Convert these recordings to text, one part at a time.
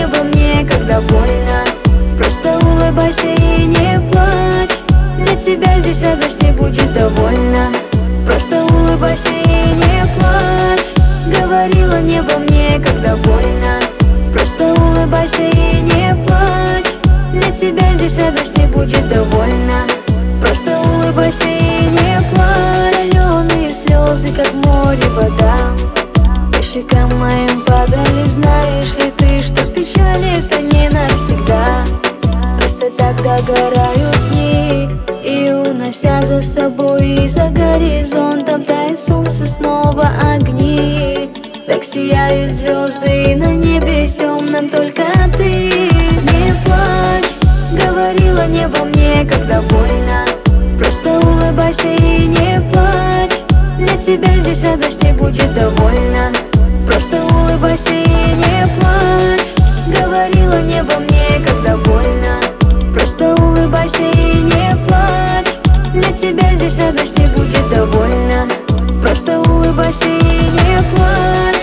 небо мне, когда больно. Просто улыбайся и не плачь, для тебя здесь радости будет довольно. Просто улыбайся и не плачь, говорила небо мне, когда больно. Просто улыбайся и не плачь, для тебя здесь радости будет довольно. Просто улыбайся и не плачь. Зеленые слезы, как море вода, по щекам моим падали. Знаешь ли ты, что печаль это не навсегда? Просто так догорают дни, и унося за собой, и за горизонтом тает солнце снова огни. Так сияют звезды, и на небе темном только ты. Не плачь, говорила небо мне, когда больно. Просто улыбайся и не плачь, для тебя здесь радости будет довольно. Просто улыбайся и не плачь, говорила небо мне, когда больно. Просто улыбайся и не плачь, для тебя здесь радости будет довольно. Просто улыбайся и не плачь.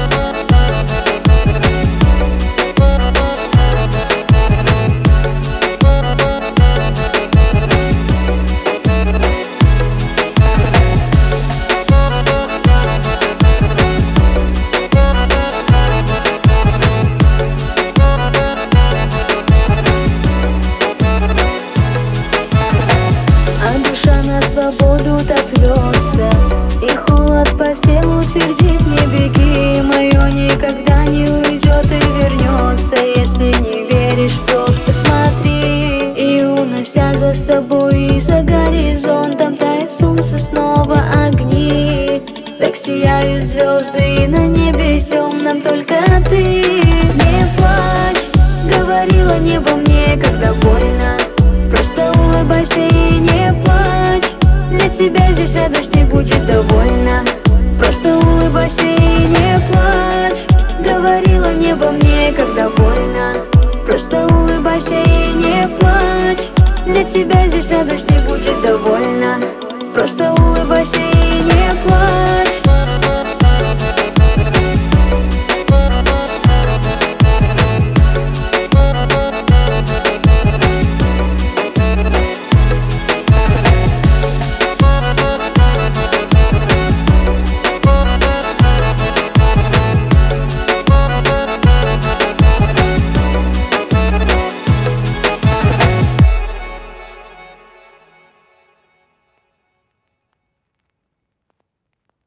Свободу так рвется, и холод по телу твердит: не беги, мое никогда не уйдет и вернется. Если не веришь, просто смотри. И унося за собой, и за горизонтом тает солнце снова огни. Так сияют звезды, и на небе темном только ты. Не плачь, говорила небо мне, когда больно. Просто улыбайся и не плачь, для тебя здесь радости будет довольно. Просто улыбайся и не плачь, говорила небо мне, когда больно. Просто улыбайся и не плачь, для тебя здесь радости будет довольно. Просто улыбайся и не плачь.